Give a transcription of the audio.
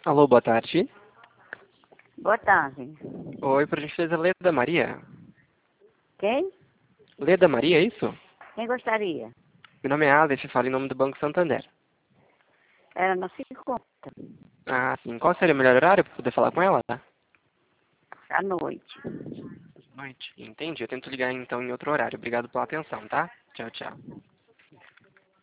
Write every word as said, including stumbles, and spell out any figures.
Alô, boa tarde. Boa tarde. Oi, por gentileza, Leda Maria. Quem? Leda Maria, é isso? Quem gostaria? Meu nome é Alex, eu falo em nome do Banco Santander. Ela não se encontra Ah, sim. Qual seria o melhor horário para poder falar com ela? à noite. Noite. Entendi. Eu tento ligar então em outro horário. Obrigado pela atenção, tá? Tchau, tchau.